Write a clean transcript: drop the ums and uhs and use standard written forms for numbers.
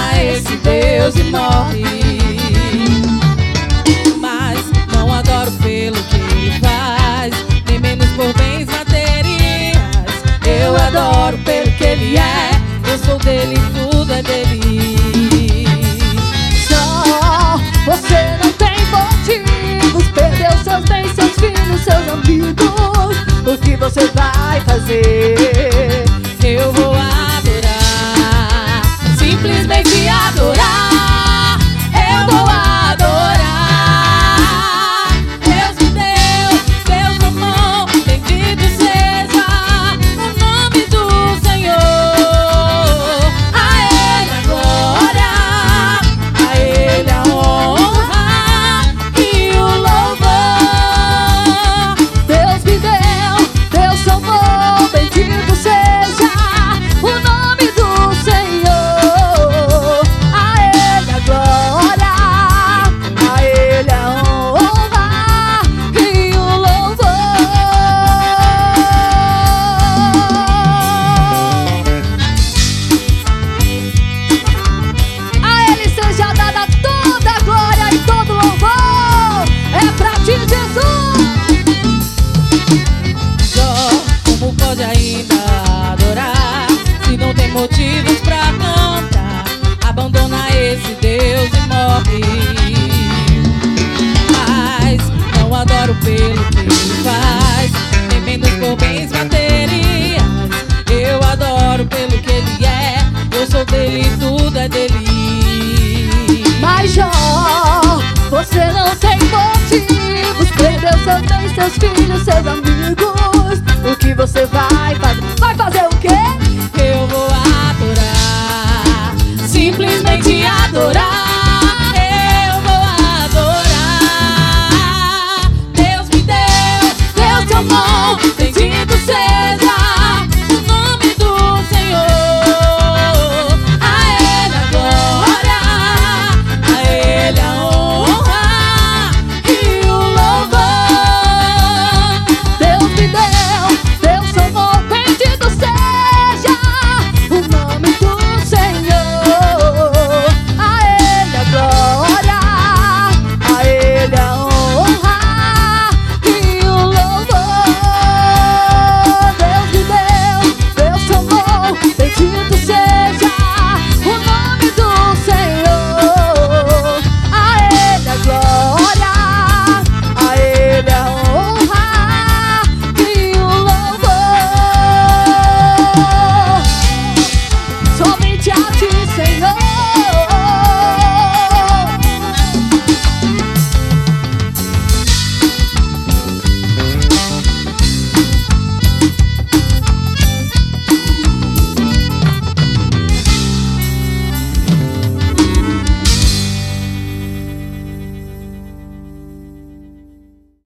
abandona esse Deus e morre. Mas não adoro pelo que ele faz, nem menos por bens materiais. Eu adoro pelo que ele é, eu sou dele, tudo é dele. Só você não tem motivos, perdeu seus bens, seus filhos, seus amigos. O que você vai fazer? Eu vou adorar, simplesmente adorar. Eu vou adorar. Deus me deu, Deus amou, bendito seja o nome do Senhor. A Ele a glória, a Ele a honra e o louvor. Deus me deu, Deus amou, bendito seja o nome do Senhor. A Ele a glória, a Ele a honra e o louvor. A Ele seja dada toda a glória e todo o louvor. É pra ti, Jesus. Só como pode ainda adorar se não tem motivos pra cantar? Abandona esse Deus e morre. Mas não adoro pelo que ele faz, nem menos por bens materiais. Eu adoro pelo que ele é, eu sou dele, tudo é dele. Mas Jó, você não tem motivos, perdeu seus bens, seus filhos, seus amigos. O que você vai fazer?